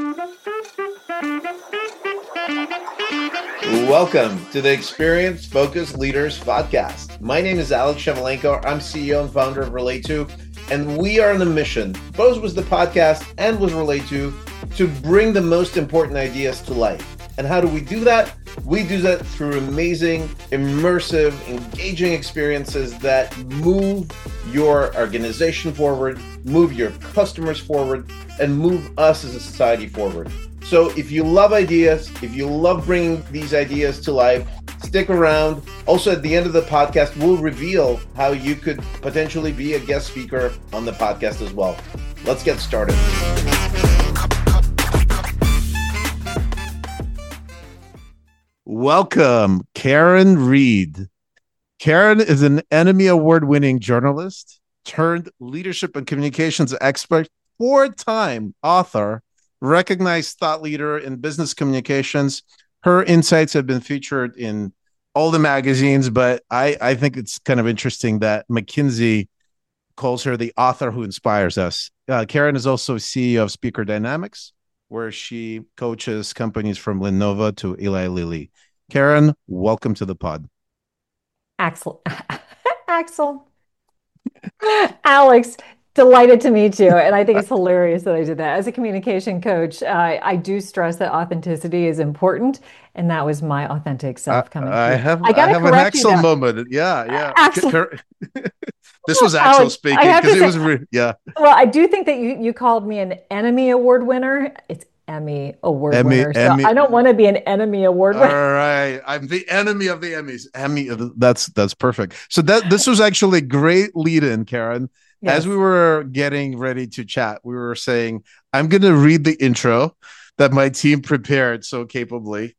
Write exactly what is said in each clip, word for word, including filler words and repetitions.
Welcome to the Experience Focused Leaders Podcast. My name is Alex Shemelenko. I'm C E O and founder of Relate2, and we are on a mission, both with the podcast and with Relate2, to bring the most important ideas to life. And how do we do that? We do that through amazing, immersive, engaging experiences that move your organization forward, move your customers forward, and move us as a society forward. So if you love ideas, if you love bringing these ideas to life, stick around. Also, at the end of the podcast, we'll reveal how you could potentially be a guest speaker on the podcast as well. Let's get started. Welcome, Karen Reed. Karen is an Emmy Award-winning journalist turned leadership and communications expert, four-time author, recognized thought leader in business communications. Her insights have been featured in all the magazines, but I, I think it's kind of interesting that McKinsey calls her the author who inspires us. Uh, Karen is also C E O of Speaker Dynamics, where she coaches companies from Lenovo to Eli Lilly. Karen, welcome to the pod. Axel, Axel, Alex, delighted to meet you. And I think it's hilarious that I did that. As a communication coach, uh, I do stress that authenticity is important. And that was my authentic self coming I, I through. have, I, I have an Axel moment. Yeah, yeah. Axel. This was Axel Alex, speaking because it was, re- yeah. Well, I do think that you, you called me an Emmy Award winner. It's Emmy Award Emmy, winner. So Emmy. I don't want to be an Emmy Award winner. All right. I'm the enemy of the Emmys. Emmy. That's, that's perfect. So that this was actually a great lead in, Karen. Yes. As we were getting ready to chat, we were saying, I'm going to read the intro that my team prepared so capably.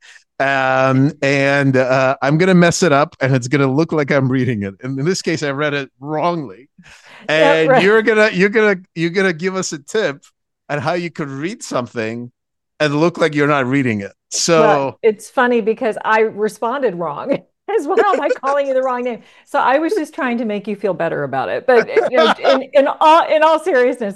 Um, and uh, I'm going to mess it up and it's going to look like I'm reading it. And in this case, I read it wrongly. And yeah, right. you're going to, you're going to, you're going to give us a tip on how you could read something and look like you're not reading it. So well, it's funny because I responded wrong as well by calling you the wrong name. So I was just trying to make you feel better about it. But you know, in, in all in all seriousness,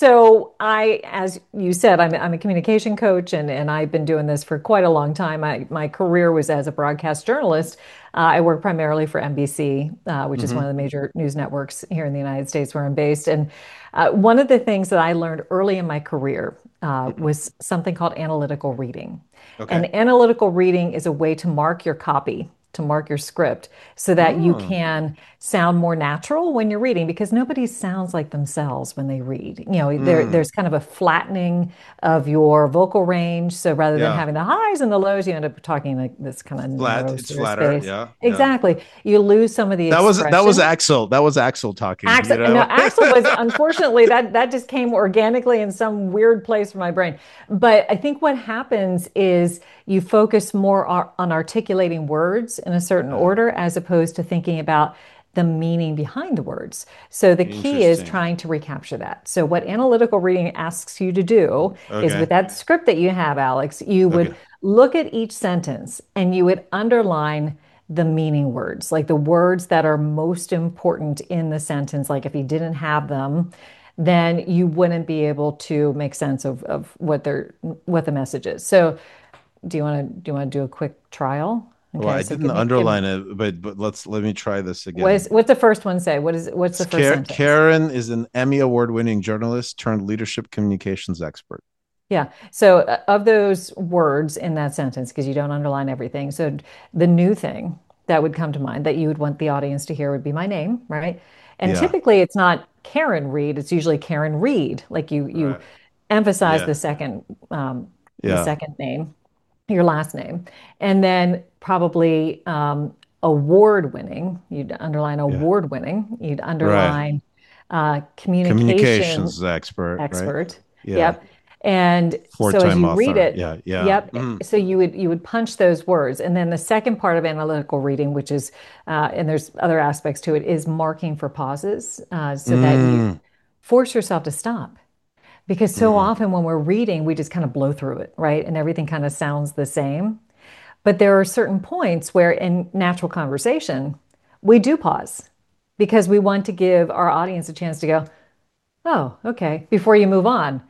so I, as you said, I'm, I'm a communication coach, and, and I've been doing this for quite a long time. I, my career was as a broadcast journalist. Uh, I work primarily for N B C, uh, which mm-hmm. is one of the major news networks here in the United States where I'm based. And uh, one of the things that I learned early in my career uh, mm-hmm. was something called analytical reading. Okay. And analytical reading is a way to mark your copy, to mark your script so that oh. you can sound more natural when you're reading, because nobody sounds like themselves when they read. You know, mm. there, there's kind of a flattening of your vocal range. So rather than yeah. having the highs and the lows, you end up talking like this kind of flat. It's flatter. Space. Yeah. Exactly. Yeah. You lose some of the that was expression. that was Axel. That was Axel talking. Axel, you know? no, Axel was unfortunately that that just came organically in some weird place from my brain. But I think what happens is you focus more on articulating words in a certain order as opposed to thinking about the meaning behind the words. So the key is trying to recapture that. So what analytical reading asks you to do okay. is with that script that you have, Alex, you would okay. look at each sentence and you would underline the meaning words, like the words that are most important in the sentence. Like if you didn't have them, then you wouldn't be able to make sense of, of what they're what the message is. So do you want to do you want to do a quick trial? Okay, well, I so didn't underline me, it, but but let's let me try this again. What is, what's the first one say? What is what's the first Karen, sentence? Karen is an Emmy Award-winning journalist turned leadership communications expert. Yeah. So uh, of those words in that sentence, because you don't underline everything, so the new thing that would come to mind that you would want the audience to hear would be my name, right? And yeah. typically it's not Karen Reed; it's usually Karen Reed. Like you you right. emphasize yeah. the second um, yeah. the second name, your last name, and then probably um, award winning. You'd underline award winning. You'd underline right. uh, communication communications expert. Expert. Right? Yeah. Yep. And Four-time so as you author. read it, yeah, yeah. Yep. Mm. So you would you would punch those words, and then the second part of analytical reading, which is, uh, and there's other aspects to it, is marking for pauses, uh, so mm. that you force yourself to stop. Because so mm. often when we're reading, we just kind of blow through it, right? And everything kind of sounds the same. But there are certain points where in natural conversation, we do pause because we want to give our audience a chance to go, oh, okay, before you move on.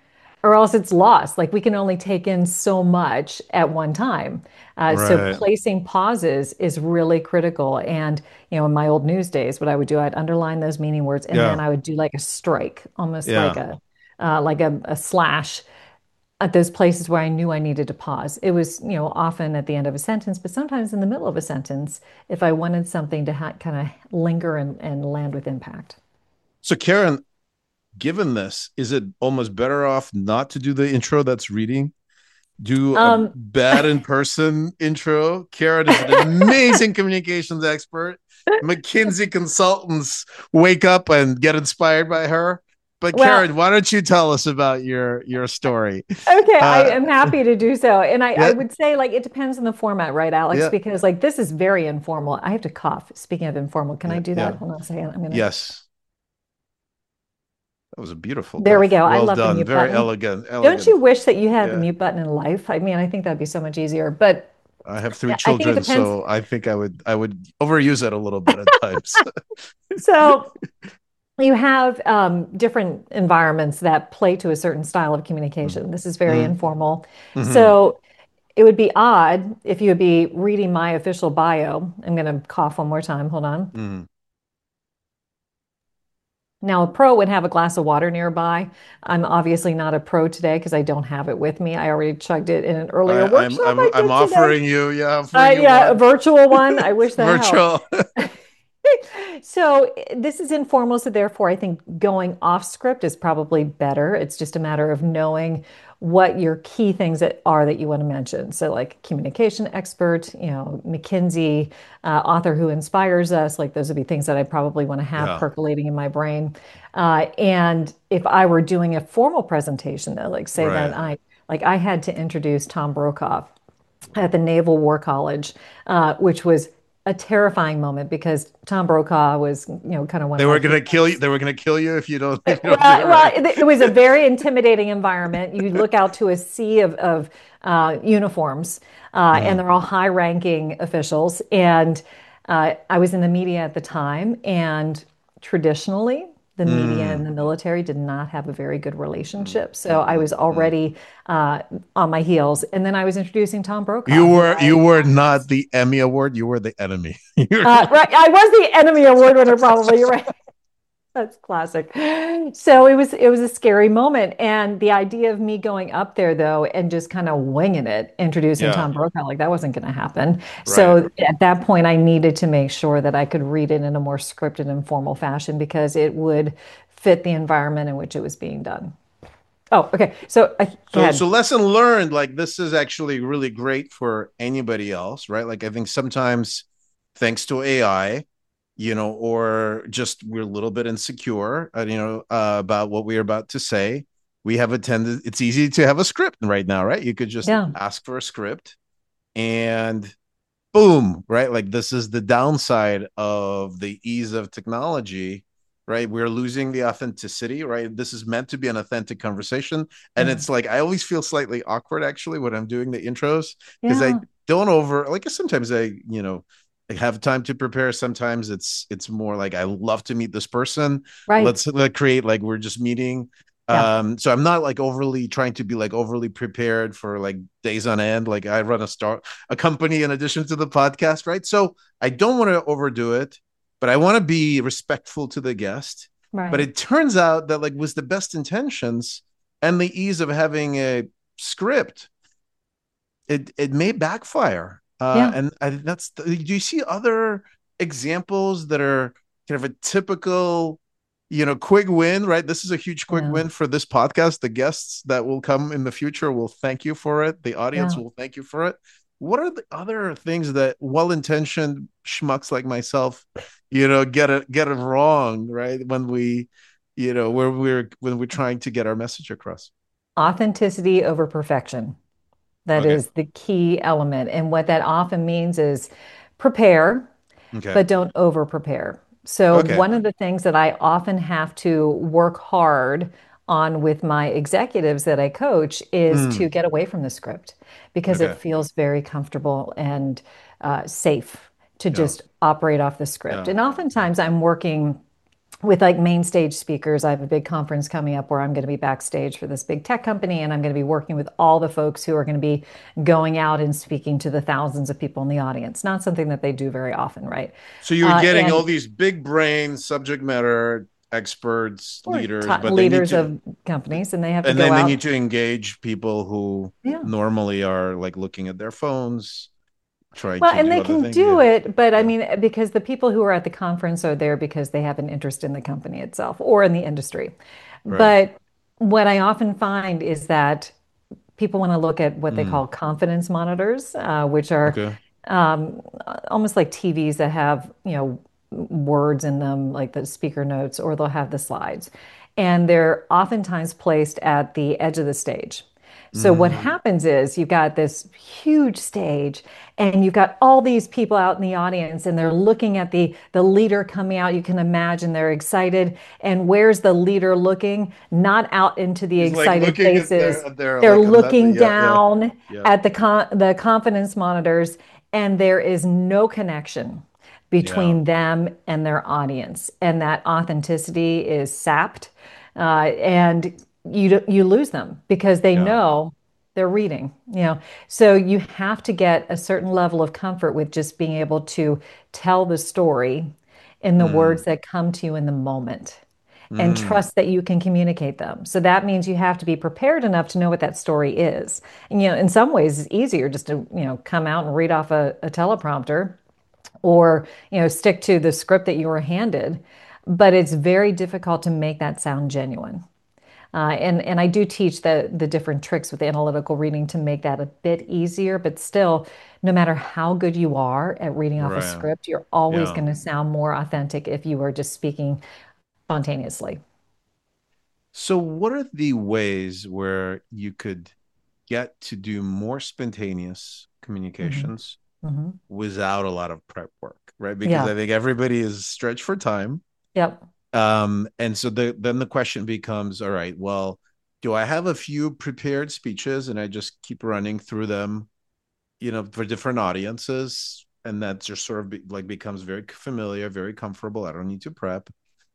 or else it's lost. Like we can only take in so much at one time. Uh, so Right. placing pauses is really critical. And, you know, in my old news days, what I would do, I'd underline those meaning words and then Yeah. I would do like a strike, almost like Yeah. a uh, like a, a slash at those places where I knew I needed to pause. It was, you know, often at the end of a sentence, but sometimes in the middle of a sentence if I wanted something to ha kind of linger and, and land with impact. So Karen, given this, is it almost better off not to do the intro that's reading? Do a Um, bad in person intro. Karen is an amazing communications expert. McKinsey consultants wake up and get inspired by her. But well, Karen, why don't you tell us about your your story? Okay, I Uh, am happy to do so. And I, I yeah, would say, like, it depends on the format, right, Alex? yeah, Because, like, this is very informal. I have to cough. Speaking of informal, can I yeah, do yeah. that? Hold on a second. I'm gonna, Yes, that was a beautiful there we cough. go. I Well love the done. mute Very button. elegant. Don't you Elegant. wish that you had the Yeah. mute button in life? I mean, I think that'd be so much easier. But I have three yeah, I think it children, depends. so I think I would I would overuse it a little bit at times. So you have um, different environments that play to a certain style of communication. This is very Mm-hmm. informal. Mm-hmm. So it would be odd if you would be reading my official bio. I'm going to cough one more time. Hold on. Mm-hmm. Now, a pro would have a glass of water nearby. I'm obviously not a pro today because I don't have it with me. I already chugged it in an earlier I, I'm workshop I'm I I'm did today. offering you, yeah, Uh, offering you yeah, a one virtual one. I wish that helped. virtual. So this is informal, so therefore I think going off script is probably better. It's just a matter of knowing what your key things that are that you want to mention. So like communication expert, you know, McKinsey, uh, author who inspires us, like those would be things that I probably want to have Yeah, percolating in my brain. Uh, and if I were doing a formal presentation, though, like say that right. I like I had to introduce Tom Brokaw at the Naval War College, uh, which was a terrifying moment because Tom Brokaw was, you know, kind of one They of my were gonna kill you. heroes. They were gonna kill you if you don't if you Well, don't do it well, right. it, it was a very intimidating environment. You look out to a sea of, of uh, uniforms, uh, and Mm, they're all high-ranking officials. And uh, I was in the media at the time, and traditionally, the media and mm, the military did not have a very good mm, relationship. mm, So I mm, was mm. already uh, on my heels. And then I was introducing Tom You Brokaw, who were I you were admire. not the Emmy Award. You were the enemy. You're Uh, right, I was the enemy award winner, probably. You're right. That's classic. So it was it was a scary moment. And the idea of me going up there though and just kind of winging it, introducing yeah, Tom Brokaw, like that wasn't going to happen. right. So at that point, I needed to make sure that I could read it in a more scripted and formal fashion because it would fit the environment in which it was being done. Oh, okay. So I go So ahead. so lesson learned. Like this is actually really great for anybody else, right? Like I think sometimes thanks to A I, you know, or just we're a little bit insecure, uh, you know, uh, about what we're about to say. We have a tendency, it's easy to have a script right now, right? You could just Yeah, ask for a script and boom, right? Like this is the downside of the ease of technology, right? We're losing the authenticity, right? This is meant to be an authentic conversation. And yeah, it's like, I always feel slightly awkward actually when I'm doing the intros because I yeah. don't over, like sometimes I, you know, I have time to prepare. Sometimes it's it's more like I love to meet this person. Right. Let's let create like we're just meeting. Yeah. Um, so I'm not like overly trying to be like overly prepared for like days on end. Like I run a start a company in addition to the podcast, right? So I don't want to overdo it, but I want to be respectful to the guest. But Right. it turns out that like with the best intentions and the ease of having a script, it it may backfire. Uh, Yeah. and I, that's the, do you see other examples that are kind of a typical, you know, quick win, right? This is a huge quick Yeah. win for this podcast. The guests that will come in the future will thank you for it. The audience Yeah. will thank you for it. What are the other things that well-intentioned schmucks like myself, you know, get it get it wrong, right? When we, you know, where we're when we're trying to get our message across. Authenticity over perfection. That Okay. is the key element. And what that often means is prepare, Okay. but don't over prepare. So, Okay. one of the things that I often have to work hard on with my executives that I coach is to Mm. get away from the script because it Okay. feels very comfortable and uh, safe to Yeah. just operate off the script. Yeah. And oftentimes I'm working with like main stage speakers. I have a big conference coming up where I'm going to be backstage for this big tech company, and I'm going to be working with all the folks who are going to be going out and speaking to the thousands of people in the audience. Not something that they do very often, right? So you're Uh, getting all and these big brain subject matter experts, or leaders, top but they need leaders to, of companies, and they have to and go then they out. need to engage people who Yeah. normally are like looking at their phones, trying Well, to and do they other can things. do Yeah. it, but I Yeah. mean, because the people who are at the conference are there because they have an interest in the company itself or in the industry. Right. But what I often find is that people want to look at what they Mm. call confidence monitors, uh, which are Okay. um, almost like T Vs that have, you know, words in them, like the speaker notes, or they'll have the slides. And they're oftentimes placed at the edge of the stage. So what Mm. happens is you've got this huge stage and you've got all these people out in the audience and they're looking at the the leader coming out. You can imagine they're excited. And where's the leader looking? Not out into the He's like excited looking at faces. their, at their They're like on that. looking Yeah. Yeah. down Yeah. at the con the confidence monitors, and there is no connection Yeah. between them and their audience, and that authenticity is sapped, uh, and you you lose them because they Yeah. know they're reading, you know. So you have to get a certain level of comfort with just being able to tell the story in the Mm. words that come to you in the moment and Mm. trust that you can communicate them. So that means you have to be prepared enough to know what that story is. And, you know, in some ways, it's easier just to, you know, come out and read off a, a teleprompter or, you know, stick to the script that you were handed. But it's very difficult to make that sound genuine. Uh, and and I do teach the the different tricks with analytical reading to make that a bit easier. But still, no matter how good you are at reading off a Right. script, you're always Yeah. going to sound more authentic if you are just speaking spontaneously. So what are the ways where you could get to do more spontaneous Hmm. communications Hmm. without a lot of prep work, right? Because Yeah. I think everybody is stretched for time. Yep. Um, and so the, then the question becomes, all right, well, do I have a few prepared speeches and I just keep running through them, you know, for different audiences? And that just sort of be, like becomes very familiar, very comfortable. I don't need to prep.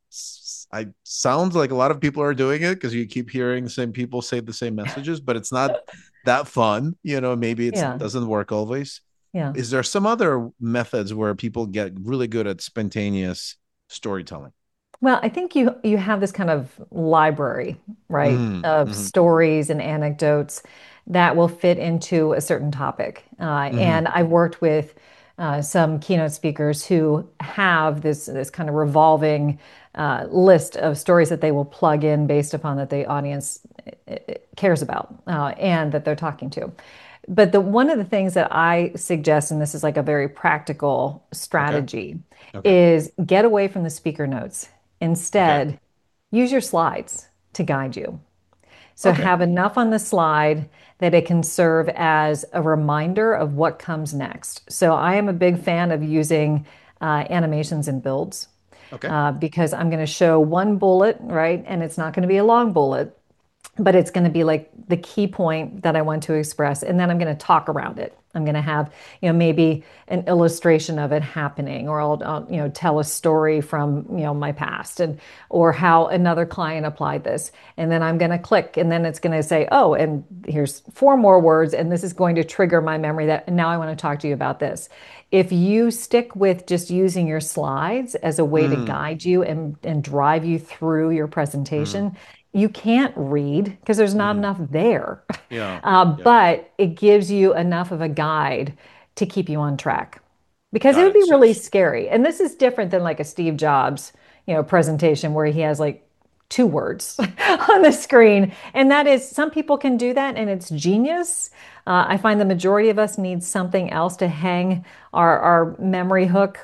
I sounds like a lot of people are doing it because you keep hearing the same people say the same messages, but it's not that fun. You know, maybe it Yeah. doesn't work always. Yeah. Is there some other methods where people get really good at spontaneous storytelling? Well, I think you you have this kind of library, right, Mm, of hmm. stories and anecdotes that will fit into a certain topic. Uh, Hmm. and I've worked with uh, some keynote speakers who have this this kind of revolving uh, list of stories that they will plug in based upon that the audience uh, cares about uh, and that they're talking to. But the one of the things that I suggest, and this is like a very practical Okay. strategy, Okay. is get away from the speaker notes. Okay. Instead, use your slides to guide you. So Okay. have enough on the slide that it can serve as a reminder of what comes next. So I am a big fan of using uh, animations and builds Okay. uh, because I'm going to show one bullet, right? And it's not going to be a long bullet, but it's going to be like the key point that I want to express. And then I'm going to talk around it. I'm going to have, you know, maybe an illustration of it happening, or I'll, I'll, you know, tell a story from, you know, my past and, or how another client applied this. And then I'm going to click and then it's going to say, oh, and here's four more words. And this is going to trigger my memory that now I want to talk to you about this. If you stick with just using your slides as a way to Mm, guide you and, and drive you through your mm, presentation, you can't read because there's not mm. enough there. Yeah. Uh, Yeah. but it gives you enough of a guide to keep you on track because it Got would it. be So, really scary. And this is different than like a Steve Jobs, you know, presentation where he has like two words on the screen. And that is, some people can do that and it's genius. Uh, I find the majority of us need something else to hang our, our memory hook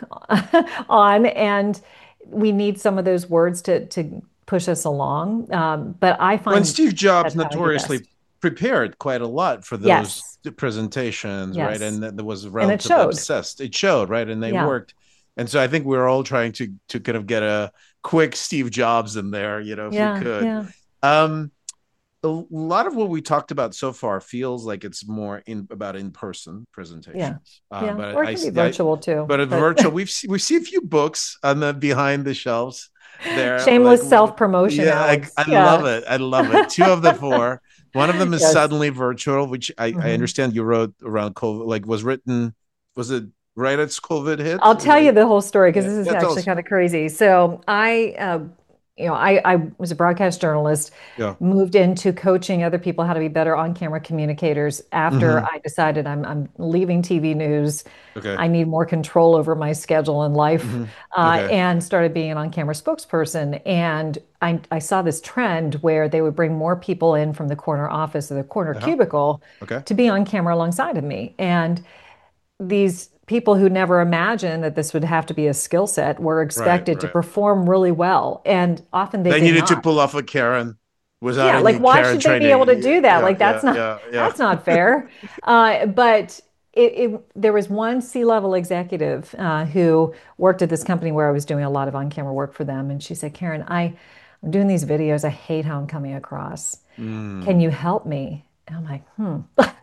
on. And we need some of those words to, to push us along. Um, but I when find Steve Jobs that's how I do notoriously best. prepared quite a lot for those Yes. presentations, right? Yes. And that that was And it relatively showed. obsessed. It showed, right? And they Yeah. worked. And so I think we're all trying to to kind of get a quick Steve Jobs in there, you know, if we Yeah. could. Yeah. Um, a lot of what we talked about so far feels like it's more in about in-person Yeah. presentations. Uh, Yeah. but Or it I, can be I, virtual too. but a But virtual, we've se- we see a few books on the behind the shelves there. Like, shameless self-promotion, yeah, I, Alex. I love Yeah. it. I love it. Two of the four. One of them is Yes. Suddenly Virtual, which I, I Mhm. understand you wrote around COVID, like was written, was it right as COVID hit? I'll tell you the whole story because Yeah, this is yeah, tell actually us. kind of crazy. So I, uh, you know, I, I was a broadcast journalist, Yeah. moved into coaching other people how to be better on-camera communicators after Hmm. I decided I'm I'm leaving T V news. Okay. I need more control over my schedule and life, Hmm. uh, Okay. and started being an on-camera spokesperson. And I, I saw this trend where they would bring more people in from the corner office or the corner Uh-huh. cubicle Okay. to be on camera alongside of me. And these people who never imagined that this would have to be a skill set were Right. expected to Right. perform really well. And often they They did needed to not. pull off a Karen without Yeah, like any why Karen should they be able training. to do that? Yeah. Like Yeah. that's not Yeah. Yeah. that's not fair. Uh, but it, it there was one C-level executive uh, who worked at this company where I was doing a lot of on-camera work for them, and she said, "Karen, I, I'm doing these videos. I hate how I'm coming across. Can Mm. you help me?" And I'm like, hmm.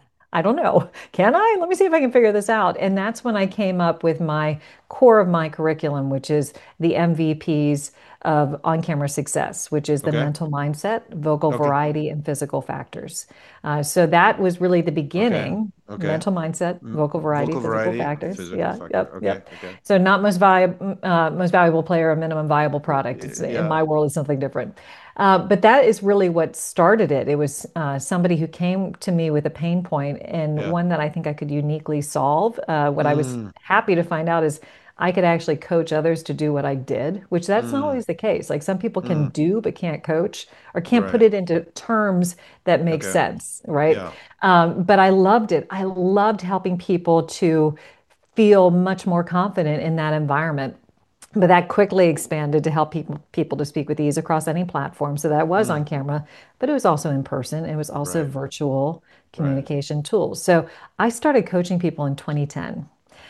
I don't know. Can I? Let me see if I can figure this out. And that's when I came up with my core of my curriculum, which is the M V Ps of on-camera success, which is the Okay. mental mindset, vocal Okay. variety, and physical factors. Uh, so that was really the Okay. beginning. Okay. Mental mindset, Mm. vocal variety, Vocal physical variety, factors. physical Yeah, factor. yep, Okay. yep. Okay. So not most valuable, uh, most valuable player, a minimum viable product. It's in Yeah. my world is something different. Uh, but that is really what started it. It was uh, somebody who came to me with a pain point and Yeah. one that I think I could uniquely solve. Uh, what I was Mm. happy to find out is I could actually coach others to do what I did, which that's not Mm. always the case. Like some people can Mm. do but can't coach or can't put Right. it into terms that make Okay. sense, right? Yeah. Um, but I loved it. I loved helping people to feel much more confident in that environment. But that quickly expanded to help people people to speak with ease across any platform. So that was Mm. on camera, but it was also in person. It was also Right. virtual Right. communication tools. So I started coaching people in twenty ten.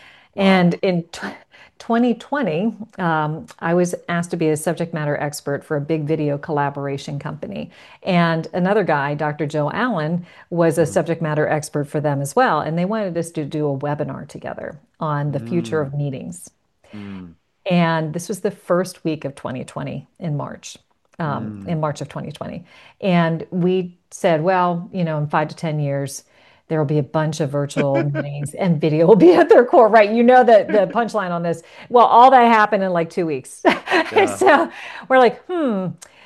Wow. And in t twenty twenty, um, I was asked to be a subject matter expert for a big video collaboration company. And another guy, Doctor Joe Allen, was a Mm. subject matter expert for them as well. And they wanted us to do a webinar together on the future Mm. of meetings. Mm. And this was the first week of twenty twenty in March, um, Mm. in March of twenty twenty. And we said, well, you know, in five to ten years, there will be a bunch of virtual meetings and video will be at their core, right? You know the, the punchline on this. Well, all that happened in like two weeks. Yeah. So we're like, hmm,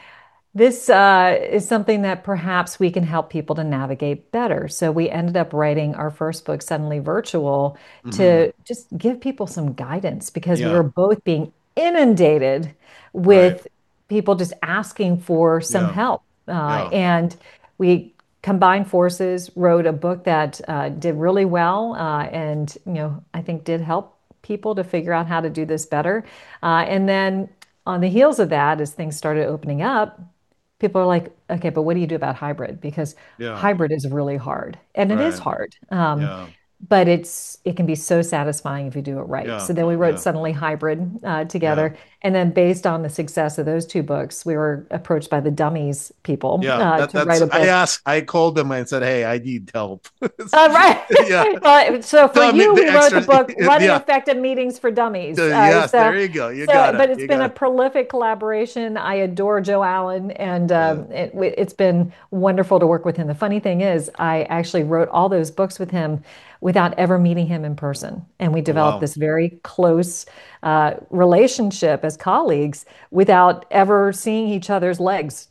this uh, is something that perhaps we can help people to navigate better. So we ended up writing our first book, Suddenly Virtual, Hmm. to just give people some guidance because we Yeah. were both being inundated Right. with people just asking for some Yeah. help. Uh, Yeah. and we combined forces, wrote a book that uh, did really well, uh, and you know, I think did help people to figure out how to do this better. Uh, and then on the heels of that, as things started opening up, people are like, okay, but what do you do about hybrid? Because Yeah. hybrid is really hard, and it is Right. hard. Um, Yeah. but it's it can be so satisfying if you do it right. Yeah. So then we wrote Yeah. Suddenly Hybrid uh, Yeah. together, and then based on the success of those two books, we were approached by the Dummies people Yeah. uh, That to write that's a I book. asked, I called them and said, hey, I need help. Uh, right. Yeah. Well, so for Tell me you, the we wrote the extra. book Running Yeah. Effective Meetings for Dummies. Uh, Yes, so, there you go. You so, got it. but it's You been got a it. prolific collaboration. I adore Joe Allen, and Yeah. um, it, it's been wonderful to work with him. The funny thing is, I actually wrote all those books with him without ever meeting him in person, and we Oh, developed wow. this very close uh, relationship as colleagues without ever seeing each other's legs.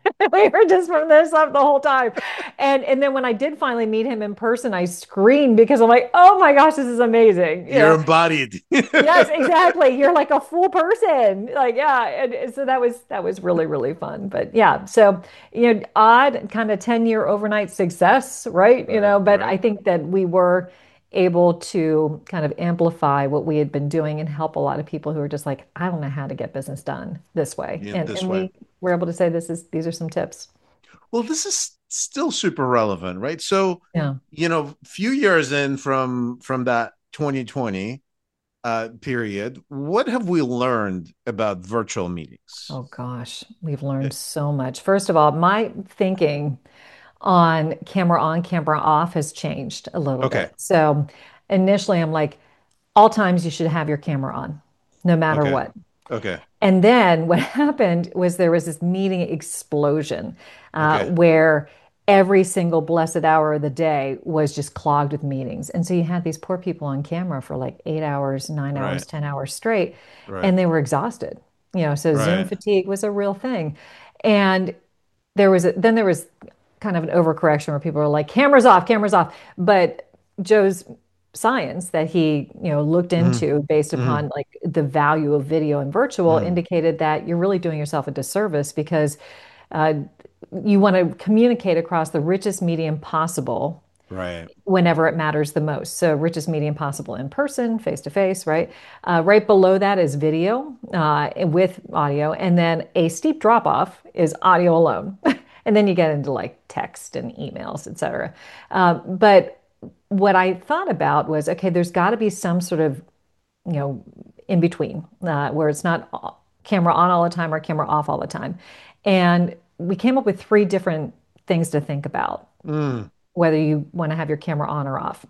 We were just from this up the whole time. And and then when I did finally meet him in person, I screamed because I'm like, oh my gosh, this is amazing. You You're know, embodied. yes, exactly. You're like a full person. Like, yeah. And, and so that was that was really, really fun. But yeah, so you know, odd kind of ten year overnight success, right? You Right, know, but right. I think that we were able to kind of amplify what we had been doing and help a lot of people who are just like, I don't know how to get business done this way. Yeah, And this and way. we were able to say this is these are some tips. Well, this is still super relevant, right? So, Yeah. you know, few years in from from that twenty twenty, uh, period, what have we learned about virtual meetings? Oh gosh, we've Eh, learned so much. First of all, my thinking on camera on, camera off has changed a little Okay. bit. So initially, I'm like, all times you should have your camera on, no matter Okay. what. Okay. And then what happened was there was this meeting explosion uh, Okay. where every single blessed hour of the day was just clogged with meetings. And so you had these poor people on camera for like eight hours, nine hours, Right. ten hours straight, Right. and they were exhausted. You know, so Zoom Right. fatigue was a real thing. And there was a, then there was kind of an overcorrection where people were like, cameras off, cameras off. But Joe's science that he, you know, looked Hmm. into based Hmm. upon like the value of video and virtual Hmm. indicated that you're really doing yourself a disservice because uh, you want to communicate across the richest medium possible Right. whenever it matters the most. So richest medium possible in person, face to face, right? Uh, right below that is video uh, with audio, and then a steep drop off is audio alone, and then you get into like text and emails, et cetera. Uh, but what I thought about was, okay, there's got to be some sort of, you know, in between uh, where it's not camera on all the time or camera off all the time, and we came up with three different things to think about Mm. whether you want to have your camera on or off.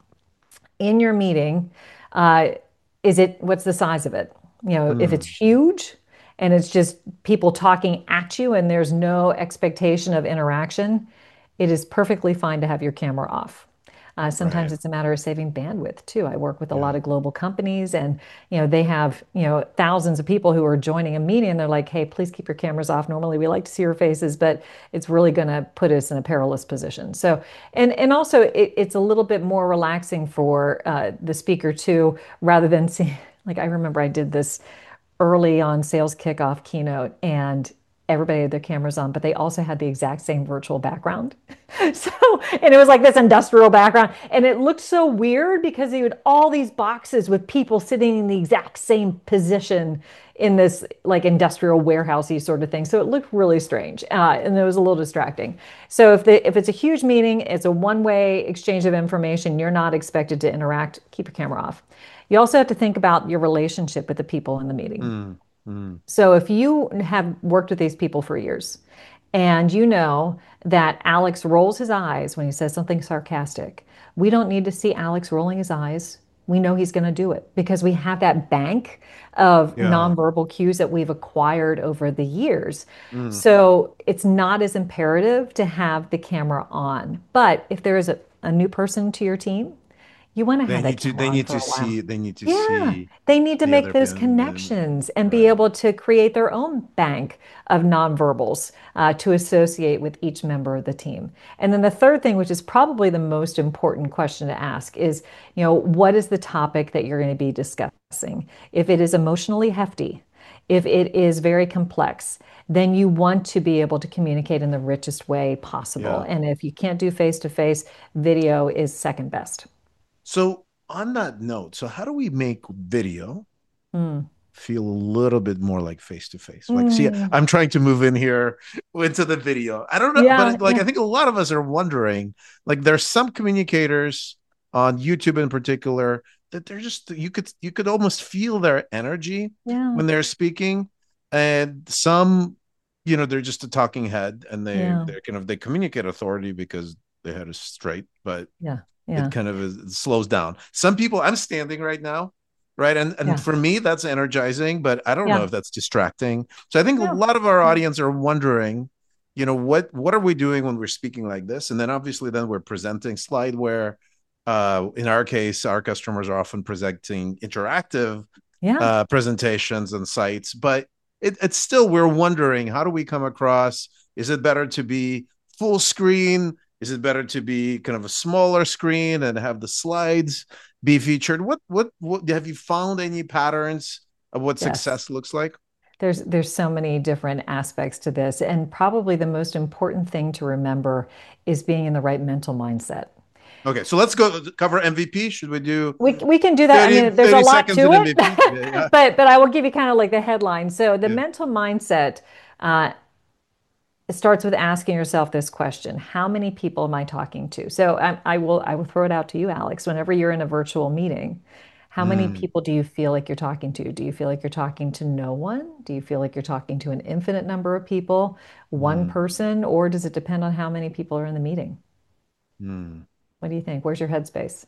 In your meeting, uh, is it, what's the size of it? You know, if it's Mm. huge and it's just people talking at you and there's no expectation of interaction, it is perfectly fine to have your camera off. Uh, sometimes Right. it's a matter of saving bandwidth too. I work with a lot Yeah. of global companies, and you know they have you know thousands of people who are joining a meeting. And they're like, "Hey, please keep your cameras off. Normally, we like to see your faces, but it's really going to put us in a perilous position." So, and and also it, it's a little bit more relaxing for uh, the speaker too, rather than see. Like I remember I did this early on sales kickoff keynote, and everybody had their cameras on, but they also had the exact same virtual background. So, and it was like this industrial background, and it looked so weird because you had all these boxes with people sitting in the exact same position in this like industrial warehousey sort of thing. So it looked really strange, uh, and it was a little distracting. So if the if it's a huge meeting, it's a one-way exchange of information. You're not expected to interact. Keep your camera off. You also have to think about your relationship with the people in the meeting. Mm. Mm. So if you have worked with these people for years and you know that Alex rolls his eyes when he says something sarcastic, we don't need to see Alex rolling his eyes. We know he's going to do it because we have that bank of Yeah. nonverbal cues that we've acquired over the years. Mm. So it's not as imperative to have the camera on. But if there is a, a new person to your team, you want to They have that need to. camera They on need for to a while. see. They need to Yeah, see they need to the make other. those And, connections and be right. able to create their own bank of nonverbals uh, to associate with each member of the team. And then the third thing, which is probably the most important question to ask, is, you know, what is the topic that you're going to be discussing? If it is emotionally hefty, if it is very complex, then you want to be able to communicate in the richest way possible. Yeah. And if you can't do face to face, video is second best. So on that note, so how do we make video Mm. feel a little bit more like face to face? Like, see, Mm. I'm trying to move in here into the video. I don't know, but Yeah, it, like, yeah. I think a lot of us are wondering, like, there's some communicators on YouTube in particular that they're just you could you could almost feel their energy Yeah, when they're speaking, and some, you know, they're just a talking head, and they yeah, they're kind of they communicate authority because their head is straight, but yeah, it yeah, kind of is, it slows down. Some people, I'm standing right now, right? And and yeah, for me, that's energizing, but I don't know yeah, if that's distracting. So I think a yeah, lot of our yeah, audience are wondering, you know, what what are we doing when we're speaking like this? And then obviously then we're presenting slide where uh in our case, our customers are often presenting interactive yeah. uh presentations and sites, but it, it's still we're wondering how do we come across? Is it better to be full screen? Is it better to be kind of a smaller screen and have the slides be featured? What what what have you found any patterns of what Yes. success looks like? There's there's so many different aspects to this, and probably the most important thing to remember is being in the right mental mindset. Okay, so let's go cover M V P. Should we do We we can do that. I thirty mean, there's a thirty lot seconds to in it, M V P? Yeah, yeah, but but I will give you kind of like the headline. So the yeah. mental mindset uh, starts with asking yourself this question: how many people am I talking to? So I, I will I will throw it out to you, Alex. Whenever you're in a virtual meeting, How many Mm, people do you feel like you're talking to? Do you feel like you're talking to no one? Do you feel like you're talking to an infinite number of people, one mm, person, or does it depend on how many people are in the meeting? mm. What do you think? Where's your headspace?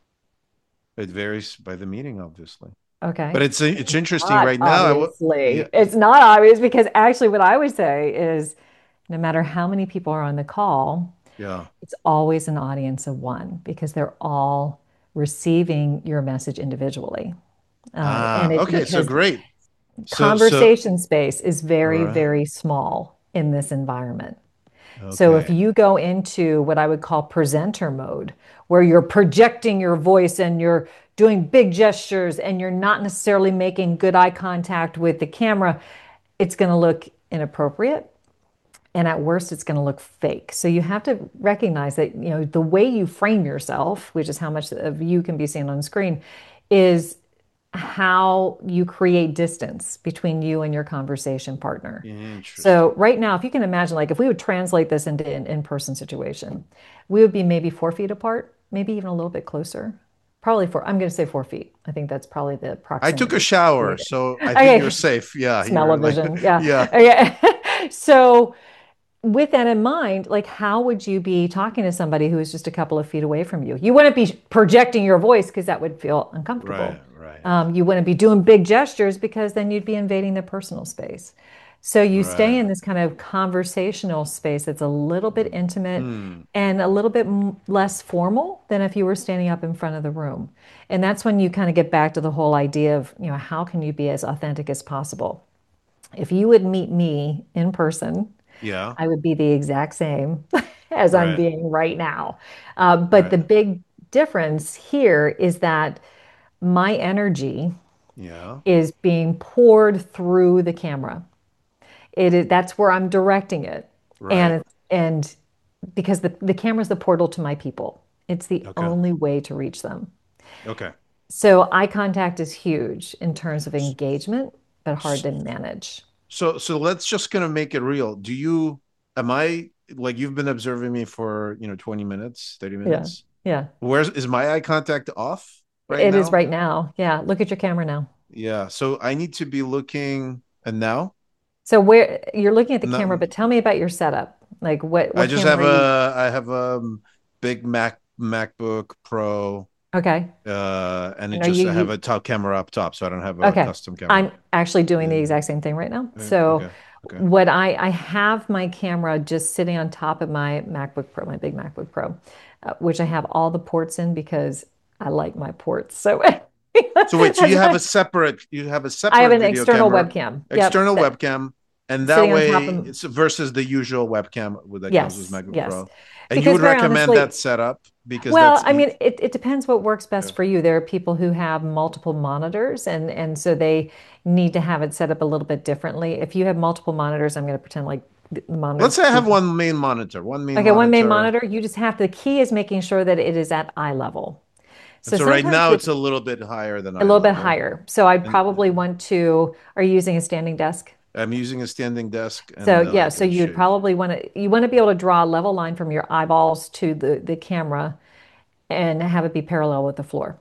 It varies by the meeting, obviously. Okay. But it's it's interesting Not right now. I w- yeah. obviously. It's not obvious because actually what I would say is no matter how many people are on the call, Yeah. it's always an audience of one because they're all receiving your message individually. Uh, and Ah, it okay. So because great. So so conversation space is very, right. very small in this environment. So if Okay. you go into what I would call presenter mode, where you're projecting your voice and you're doing big gestures and you're not necessarily making good eye contact with the camera, it's going to look inappropriate. And at worst, it's going to look fake. So you have to recognize that, you know, the way you frame yourself, which is how much of you can be seen on screen, is how you create distance between you and your conversation partner. So Interesting. right now, if you can imagine, like if we would translate this into an in-person situation, we would be maybe four feet apart, maybe even a little bit closer. Probably four, I'm going to say four feet. I think that's probably the I took a proximity shower, needed. so I think you're Okay, safe. Yeah, you're like smell-o-vision. Yeah. yeah. Okay. So with that in mind, like how would you be talking to somebody who is just a couple of feet away from you? You wouldn't be projecting your voice because that would feel Right, uncomfortable. right. Um, you wouldn't be doing big gestures because then you'd be invading their personal space. So you stay Right. in this kind of conversational space that's a little bit intimate Hmm. and a little bit m- less formal than if you were standing up in front of the room. And that's when you kind of get back to the whole idea of, you know, how can you be as authentic as possible? If you would meet me in person, Yeah. I would be the exact same as I'm Right. being right now. Uh, but Right. the big difference here is that my energy Yeah. is being poured through the camera. It is that's where I'm directing it. Right. And and because the, the camera is the portal to my people. It's the Okay. only way to reach them. Okay. So eye contact is huge in terms of S- engagement, but hard s- to manage. So so let's just gonna make it real. Do you am I like you've been observing me for, you know, twenty minutes, thirty Yeah. minutes? Yeah. Where's is my eye contact off right It is now? right now. Yeah. Look at your camera now. Yeah. So I need to be looking and now? So where you're looking at the camera, No, but tell me about your setup. Like what I what just have camera are you? a I have a big Mac MacBook Pro Okay. uh and it And are you just I have you a top camera up top, so I don't have a okay. custom camera. I'm actually doing the Yeah. exact same thing right now. Right. So Okay. Okay. what I I have my camera just sitting on top of my MacBook Pro, my big MacBook Pro, uh, which I have all the ports in because I like my ports. So So wait, so you that's have why a separate you have a I have separate an video external camera, webcam. Yep, external that webcam, and that sitting on top way of it's versus the usual webcam with that comes with yes, MacBook yes. Pro. And you Because would very recommend that honestly, setup because well, that's I e mean, it, it depends what works yeah. best for you. There are people who have multiple monitors and and so they need to have it set up a little bit differently. If you have multiple monitors, I'm going to pretend like the Let's monitors. say I have one main monitor, one main Okay, one main monitor. monitor, you just have the key is making sure that it is at eye level. And So so right sometimes now with it's a little bit higher than a eye little bit level. higher. So I'd And probably want to, are you using a standing desk? I'm using a standing desk So and uh, yeah, like so in the you'd shade. probably want to you want to be able to draw a level line from your eyeballs to the the camera and have it be parallel with the floor.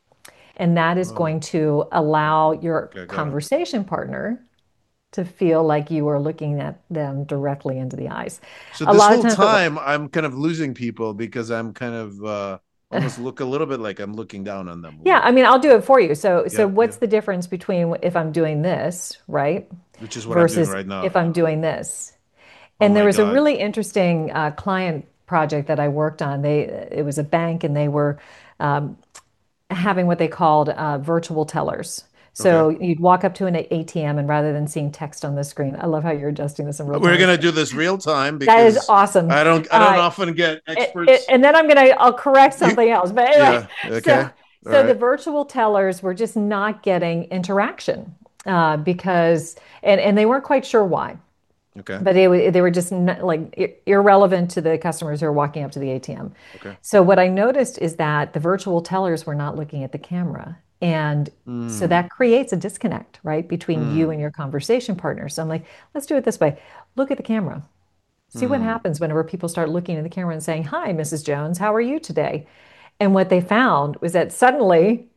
And that is Oh, going to allow your okay, got it. conversation partner to feel like you are looking at them directly into the eyes. So A this lot of whole times, what, time I'm kind of losing people because I'm kind of uh almost look a little bit like I'm looking down on them a yeah, little I bit. mean, I'll do it for you. So, so Yeah, what's yeah. the difference between if I'm doing this, right, Which is what I'm doing versus right now. if I'm doing this? Oh And there my was a God. really interesting uh, client project that I worked on. They, it was a bank, and they were um, having what they called uh, virtual tellers. Okay. So you'd walk up to an A T M, and rather than seeing text on the screen, I love how you're adjusting this in real We're time. gonna do this real time That is because awesome. I don't I don't Uh, often get it, it, experts. and then I'm gonna I'll correct You something else. But anyway, yeah, okay. so All so the right. virtual tellers were just not getting interaction uh, because and and they weren't quite sure why. Okay. But they they were just not, like irrelevant to the customers who are walking up to the A T M. Okay. So what I noticed is that the virtual tellers were not looking at the camera. And so Mm, that creates a disconnect, right, between you and mm, your conversation partner. So I'm like, let's do it this way. Look at the camera. See what mm. happens whenever people start looking at the camera and saying, "Hi, Missus Jones, how are you today?" And what they found was that suddenly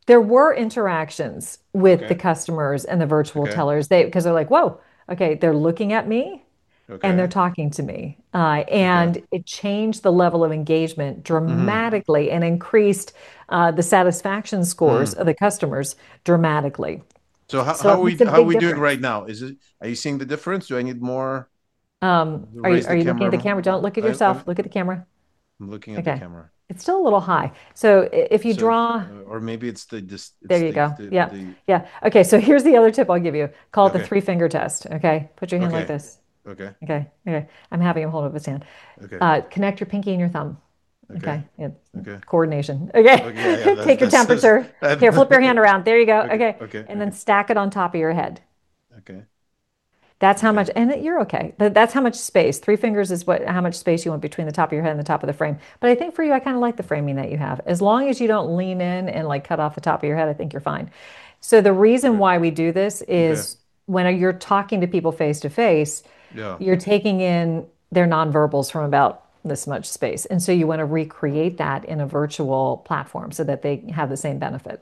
there were interactions with the Okay. customers and the virtual Okay. tellers. They because they're like, whoa, okay, they're looking at me and they're Okay. talking to me. Uh, Okay. and it changed the level of engagement Hmm. dramatically and increased uh, the satisfaction scores Mm. of the customers dramatically. So how, So how it are we makes a how are big we doing difference. right now? Is it are you seeing the difference? Do I need more Um, are you raise are the you looking camera at the more? camera? Don't look at I, yourself. I'm Look at the camera. I'm looking at the Okay. camera. It's still a little high. So i- if you So draw, uh, or maybe it's the just there it's you the go. the Yeah. the Yeah. Okay. So here's the other tip I'll give you. Call it the okay. three finger test. Okay. Put your hand like Okay. this. Okay. Okay. Okay. I'm having him hold up his hand. Okay. Uh, connect your pinky and your thumb. Okay. Okay. Yeah. Okay. Coordination. Okay. Yeah, yeah. Okay. That's Take your that's, that's temperature. Here, flip your hand that, around. There you go. okay. Okay. Okay. And then Okay. stack it on top of your head. Okay. That's how Okay. much, and you're okay. But that's how much space. Three fingers is what how much space you want between the top of your head and the top of the frame. But I think for you, I kind of like the framing that you have. As long as you don't lean in and like cut off the top of your head, I think you're fine. So the reason Okay. why we do this Okay. is when you're talking to people face to face, Yeah. you're taking in their nonverbals from about this much space. And so you want to recreate that in a virtual platform so that they have the same benefit.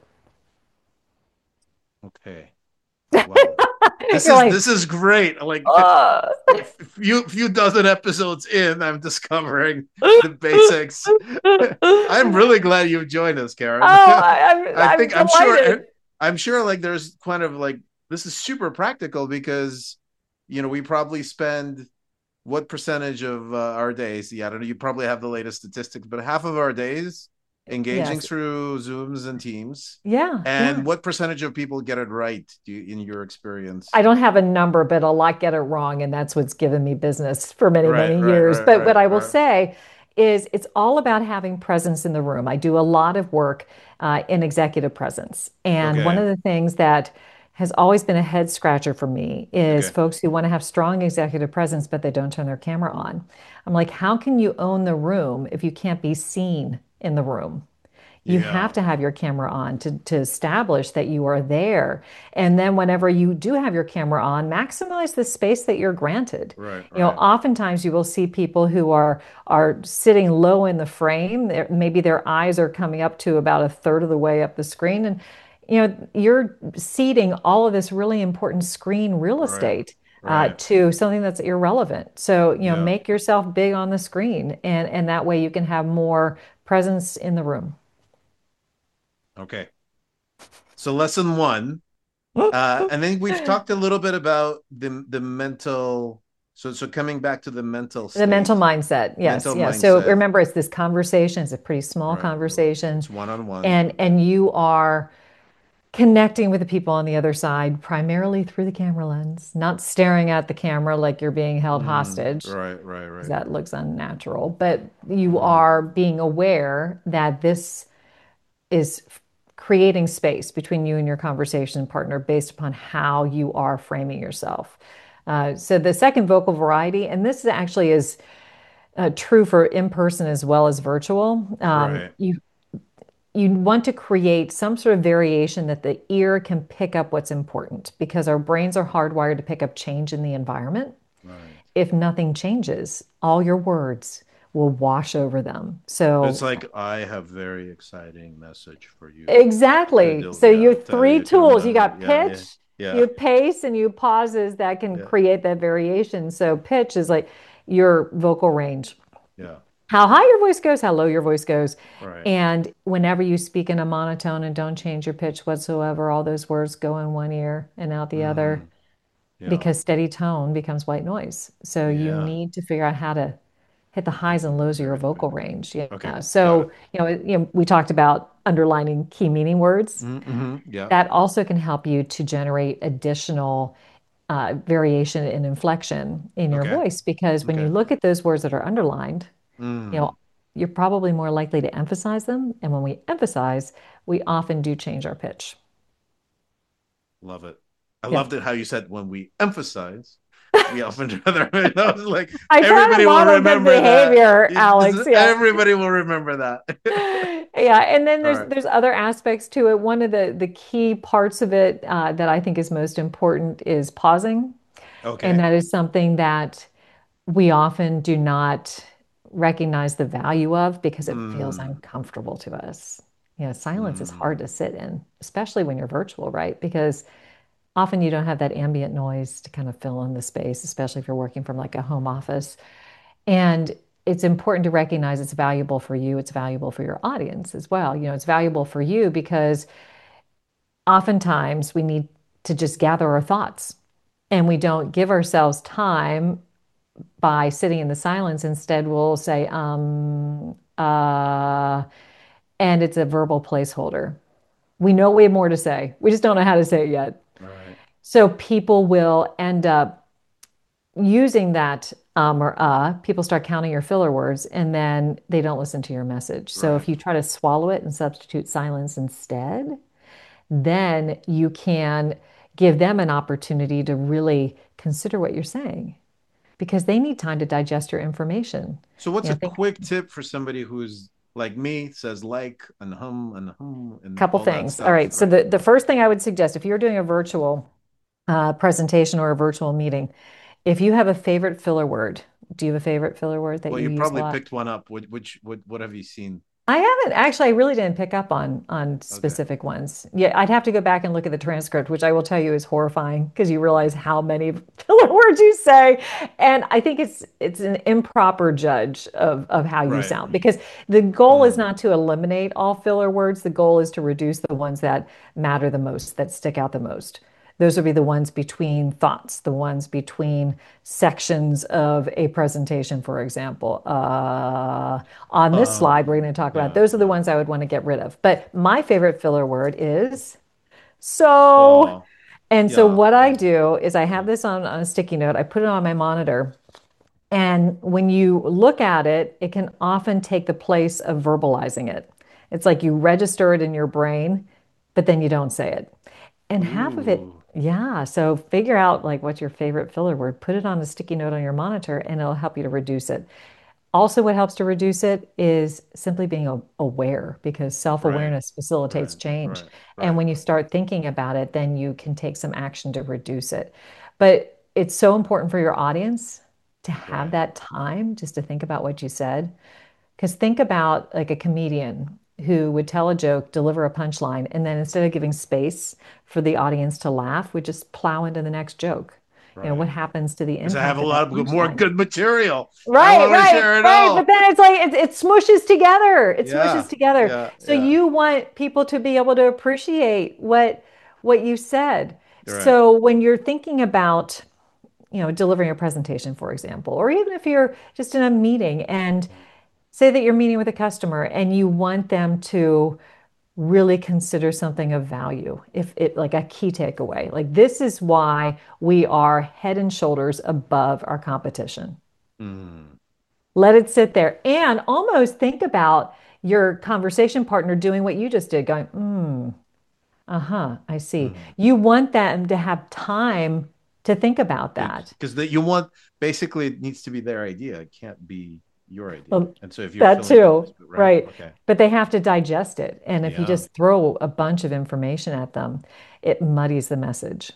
Okay. Wow. This You're is like, this is great. Like oh. a few few dozen episodes in, I'm discovering the basics. I'm really glad you've joined us, Karen. Oh, I, I'm I I'm think I'm sure delighted. I'm sure like there's kind of like this is super practical because you know we probably spend what percentage of uh, our days? Yeah, I don't know. You probably have the latest statistics, but half of our days engaging Yes. through Zooms and Teams. Yeah, yeah. And what percentage of people get it right do you, in your experience? I don't have a number, but a lot get it wrong, and that's what's given me business for many, Right, many right, years. right, But what right, I will right. say is it's all about having presence in the room. I do a lot of work uh, in executive presence. And one Okay, of the things that has always been a head scratcher for me is okay. folks who want to have strong executive presence, but they don't turn their camera on. I'm like, how can you own the room if you can't be seen in the room? You have Yeah, to have your camera on to, to establish that you are there. And then whenever you do have your camera on, maximize the space that you're granted. right, You know, right, oftentimes you will see people who are are sitting low in the frame. They're, maybe their eyes are coming up to about a third of the way up the screen. And you know, you're ceding all of this really important screen real right, estate uh, right. to something that's irrelevant. So, you know, Yeah. make yourself big on the screen and and that way you can have more presence in the room. Okay. So lesson one, uh, and then we've talked a little bit about the the mental. So so coming back to the mental The mental state, mindset. Yes. mental Yeah. So mindset. remember, it's this conversation. It's a pretty small Right. conversation. It's one on one. And and you are connecting with the people on the other side primarily through the camera lens, not staring at the camera like you're being held Mm, hostage, right, right, because right. that looks unnatural. But you Mm, are being aware that this is creating space between you and your conversation partner based upon how you are framing yourself. Uh, so the second, vocal variety, and this actually is uh, true for in person as well as virtual. Um, right, you you want to create some sort of variation that the ear can pick up what's important because our brains are hardwired to pick up change in the environment. right. If nothing changes, all your words will wash over them. It's So like I have very exciting message for you to exactly. do. So Yeah, your tell three you come tools, you down. got Yeah, yeah, pitch, yeah, you pace, and you pauses that can yeah, create that variation. So pitch is like your vocal range, yeah. how high your voice goes, how low your voice goes. Right. And whenever you speak in a monotone and don't change your pitch whatsoever, all those words go in one ear and out the other Mm, yeah, because steady tone becomes white noise. So you yeah. need to figure out how to hit the highs and lows of your Very vocal good. range. Okay, Yeah. got it. So, you know, you know, we talked about underlining key meaning words. Mm-hmm. Yeah. That also can help you to generate additional uh, variation in inflection in your Okay. voice because when you Okay. look at those words that are underlined, you Mm, know, you're probably more likely to emphasize them. And when we emphasize, we often do change our pitch. love it. I Yeah. loved it how you said when we emphasize, we often rather. I was like, I try to everybody will model good remember that. behavior, It- Alex. this- Yeah. everybody will remember that. Yeah, and then All there's right. there's other aspects to it. One of the the key parts of it uh, that I think is most important is pausing, and Okay. that is something that we often do not recognize the value of because it feels Mm, uncomfortable to us. You know, silence is hard to Mm, sit in, especially when you're virtual, right? Because often you don't have that ambient noise to kind of fill in the space, especially if you're working from like a home office. And it's important to recognize it's valuable for you, it's valuable for your audience as well. You know, it's valuable for you because oftentimes we need to just gather our thoughts and we don't give ourselves time by sitting in the silence. Instead, we'll say, um, uh, and it's a verbal placeholder. We know we have more to say. We just don't know how to say it yet. right. So people will end up using that um or uh, people start counting your filler words and then they don't listen to your message. So Right. if you try to swallow it and substitute silence instead, then you can give them an opportunity to really consider what you're saying because they need time to digest your information. So what's You a know, think quick tip for somebody who's like me, says like and hum and hum a and couple all that things. All stuff, right. So right? the, the first thing I would suggest if you're doing a virtual uh, presentation or a virtual meeting, if you have a favorite filler word, do you have a favorite filler word that Well, you you use a probably lot? picked one up. Which, which, what, what have you seen? I haven't actually, I really didn't pick up on on Okay. specific ones. Yeah, I'd have to go back and look at the transcript, which I will tell you is horrifying because you realize Right. how many filler words you say. And I think it's it's an improper judge of of how you Right. sound because the goal is Mm, not to eliminate all filler words. The goal is to reduce the ones that matter the most, that stick out the most. Those would be the ones between thoughts, the ones between sections of a presentation, for example. Uh, on this um, slide, we're going to talk about yeah, those are the yeah. ones I would want to get rid of. But my favorite filler word is so. So, And so yeah, what I yeah, do is I have yeah. this on, on a sticky note. I put it on my monitor. And when you look at it, it can often take the place of verbalizing it. It's like you register it in your brain, but then you don't say it. And half of it, Ooh, yeah. So figure out like what's your favorite filler word, put it on a sticky note on your monitor, and it'll help you to reduce it. Also, what helps to reduce it is simply being a- aware because right, self-awareness facilitates right, change. right, And right, when you start thinking about it, then you can take some action to reduce it. But it's so important for your audience to have right. that time just to think about what you said. Because think about like a comedian who would tell a joke, deliver a punchline, and then instead of giving space for the audience to laugh, would just plow into the next joke. You know, what Right. happens to the Because I have impact a of that lot of good, more punchline? good material. I Right, want to right, share it right. But all. then it's like it, it smooshes together. It smooshes Yeah, together. yeah, So yeah. you want people to be able to appreciate what what you said. Right. So when you're thinking about, you know, delivering a presentation, for example, or even if you're just in a meeting and say that you're meeting with a customer and you want them to really consider something of value, if it like a key takeaway, like this is why we are head and shoulders above our competition. Mm, Let it sit there and almost think about your conversation partner doing what you just did, going, mm, uh-huh, I see. mm. You want them to have time to think about Think that. because that you want basically it needs to be their idea. It can't be your idea. Well, And so if you're that filling in this, too, right? right? Okay. But they have to digest it. And if you Yeah. just throw a bunch of information at them, it muddies the message.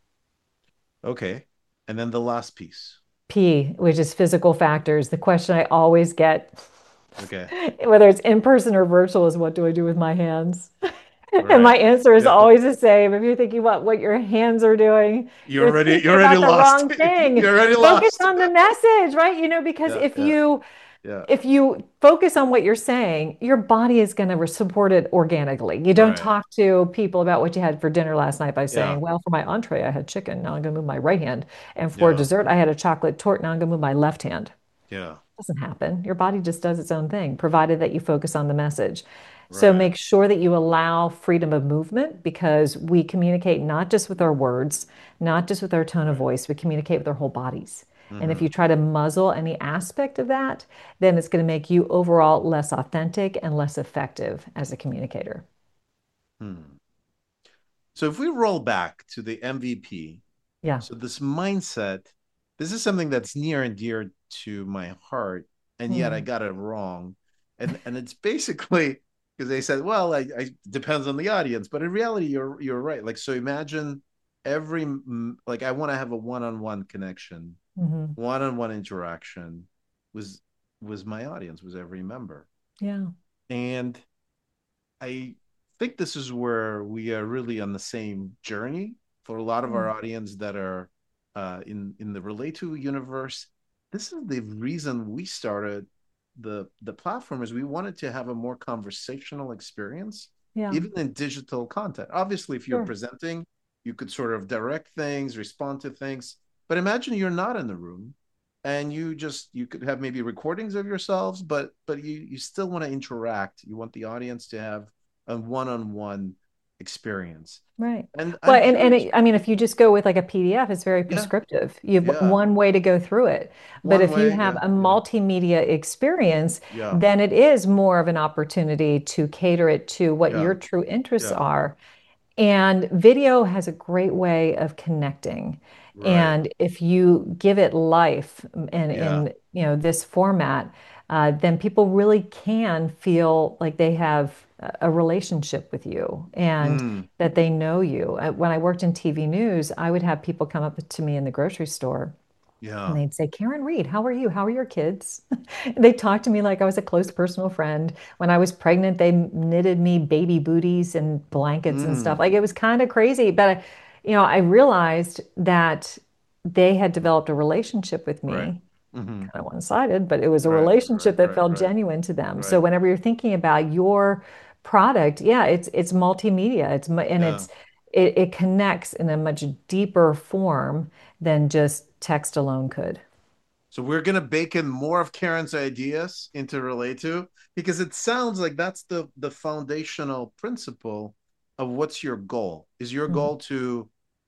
Okay. And then the last piece. P, which is physical factors. The question I always get, Okay. whether it's in person or virtual, is what do I do with my hands? And my Right. answer is Yeah. always the same. If you're thinking about what your hands are doing, You're you're already thinking you're already about the lost. wrong thing. You're already Focus lost. on the message, right? You know, because Yeah, if yeah, you yeah. if you focus on what you're saying, your body is going to support it organically. You don't Right. talk to people about what you had for dinner last night by Yeah. saying, well, for my entree, I had chicken. Now I'm going to move my right hand. And for Yeah. dessert, I had a chocolate torte. Now I'm going to move my left hand. Yeah. Doesn't happen. Your body just does its own thing, provided that you focus on the message. So Right. make sure that you allow freedom of movement because we communicate not just with our words, not just with our tone of Right. voice, we communicate with our whole bodies. And if Mm-hmm. you try to muzzle any aspect of that, then it's going to make you overall less authentic and less effective as a communicator. Hmm. So if we roll back to the M V P, Yeah. so this mindset, this is something that's near and dear to my heart, and yet I Hmm. got it wrong. And and it's basically because they said, well, I, I depends on the audience, but in reality, you're you're right. Like so, imagine every like I want to have a one-on-one connection, Hmm. one-on-one interaction was was my audience, was every member, Yeah. and I think this is where we are really on the same journey for a lot of our Mm. audience that are uh, in in the Relate to universe. This is the reason we started the the platform is we wanted to have a more conversational experience, Yeah, even in digital content. Obviously, if you're sure. presenting, you could sort of direct things, respond to things. But imagine you're not in the room and you just you could have maybe recordings of yourselves, but but you you still want to interact. You want the audience to have a one-on-one experience. Right. And Well, I'm and and curious. it, I mean, if you just go with like a P D F, it's very Yeah, prescriptive. You have yeah. one way to go through it. But One if you way, have yeah, a yeah, multimedia experience, yeah, then it is more of an opportunity to cater it to what yeah, your true interests yeah. are. And video has a great way of connecting. Right. And if you give it life and Yeah. in, you know, this format, uh, then people really can feel like they have a a relationship with you and Mm, that they know you. Uh, When I worked in T V news, I would have people come up to me in the grocery store and yeah. they'd say, Karen Reed, how are you? How are your kids? They talked to me like I was a close personal friend. When I was pregnant, they knitted me baby booties and blankets and stuff. Mm, Like it was kind of crazy. But, I, you know, I realized that they had developed a relationship with right. me, Hmm. kind of one-sided, but it was a Right, right, relationship that right, felt right, genuine to them. So right. whenever you're thinking about your product, yeah, it's it's multimedia. It's mu- and Yeah. it's it, it connects in a much deeper form than just text alone could. So we're gonna bake in more of Karen's ideas into Relate to because it sounds like that's the the foundational principle of what's your goal. Is your Mhm. goal to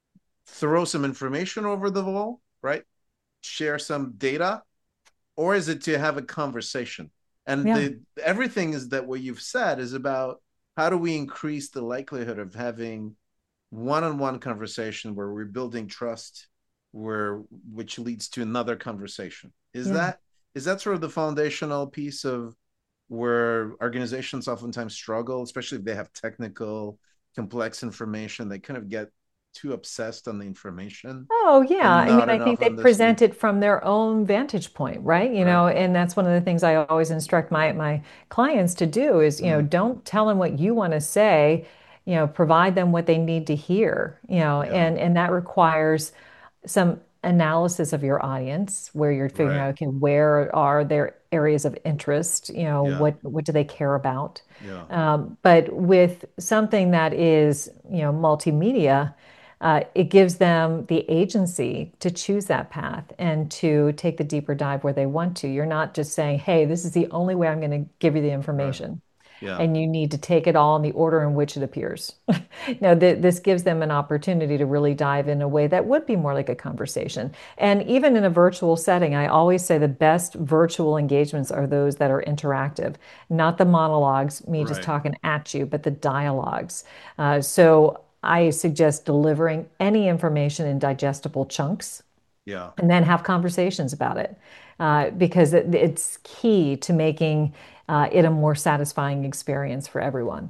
throw some information over the wall, right? Share some data, or is it to have a conversation? And Yeah. the everything is that what you've said is about how do we increase the likelihood of having one-on-one conversation where we're building trust, where which leads to another conversation. Is Yeah. that is that sort of the foundational piece of where organizations oftentimes struggle, especially if they have technical complex information? They kind of get too obsessed on the information Oh, yeah. and I mean, not I enough think they on this. present it from their own vantage point, right? You Right. know, and that's one of the things I always instruct my my clients to do is, you know, Mm, don't tell them what you want to say, you know, provide them what they need to hear, you know, yeah. and and that requires some analysis of your audience where you're figuring Right. out, okay, where are their areas of interest? You know, Yeah. what what do they care about? Yeah. Um, but with something that is, you know, multimedia, uh, it gives them the agency to choose that path and to take the deeper dive where they want to. You're not just saying, hey, this is the only way I'm going to give you the Right. information Yeah. and you need to take it all in the order in which it appears. No, th this gives them an opportunity to really dive in a way that would be more like a conversation. And even in a virtual setting, I always say the best virtual engagements are those that are interactive, not the monologues, me just Right. talking at you, but the dialogues. Uh, so I suggest delivering any information in digestible chunks Yeah. and then have conversations about it uh, because it, it's key to making uh, it a more satisfying experience for everyone.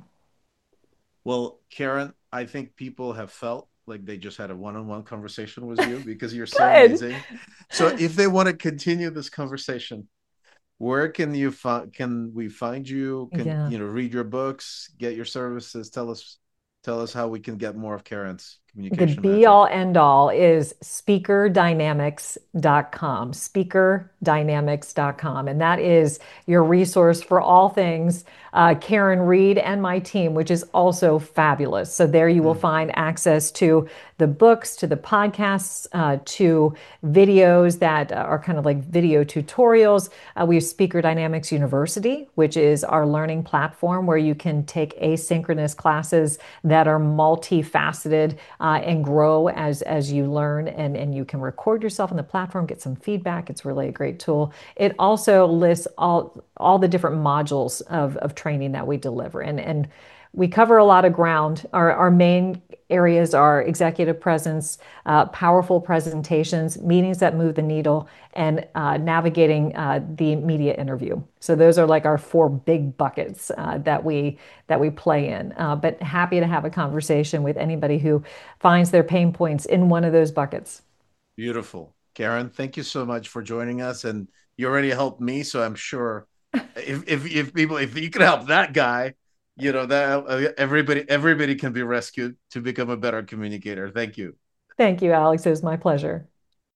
Well, Karen, I think people have felt like they just had a one-on-one conversation with you because you're so Good. amazing. So if they want to continue this conversation, where can you find can we find you? Can Yeah. you know read your books, get your services? Tell us tell us how we can get more of Karen's The communication be magic. all end all is speaker dynamics dot com, speaker dynamics dot com. And that is your resource for all things uh, Karen Reed and my team, which is also fabulous. So there you will Mm, find access to the books, to the podcasts, uh, to videos that are kind of like video tutorials. Uh, we have Speaker Dynamics University, which is our learning platform where you can take asynchronous classes that are multifaceted uh, and grow as as you learn, and and you can record yourself on the platform, get some feedback. It's really a great tool. It also lists all all the different modules of of training that we deliver, and and we cover a lot of ground. Our our main areas are executive presence, uh, powerful presentations, meetings that move the needle, and uh, navigating uh, the media interview. So those are like our four big buckets uh, that we that we play in. Uh, but happy to have a conversation with anybody who finds their pain points in one of those buckets. beautiful. Karen, thank you so much for joining us. And you already helped me, so I'm sure if if if people if you could help that guy, you know, that uh, everybody, everybody can be rescued to become a better communicator. Thank you. Thank you, Alex. It was my pleasure.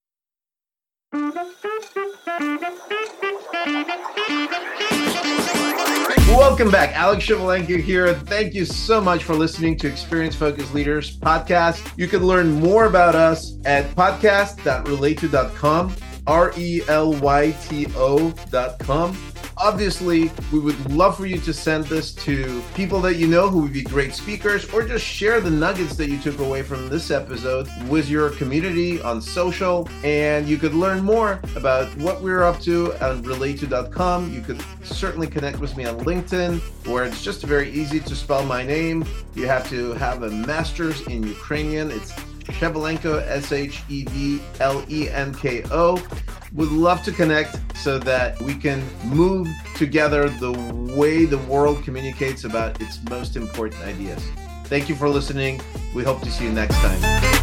Welcome back. Alex Shevelenko here. Thank you so much for listening to Experience Focused Leaders podcast. You can learn more about us at podcast dot relayto dot com, R E L Y T O dot com. Obviously, we would love for you to send this to people that you know who would be great speakers, or just share the nuggets that you took away from this episode with your community on social. And you could learn more about what we're up to on relayto dot com. You could certainly connect with me on LinkedIn, where it's just very easy to spell my name. You have to have a master's in Ukrainian. It's Shevelenko, S H E V L E N K O. Would love to connect so that we can move together the way the world communicates about its most important ideas. Thank you for listening. We hope to see you next time.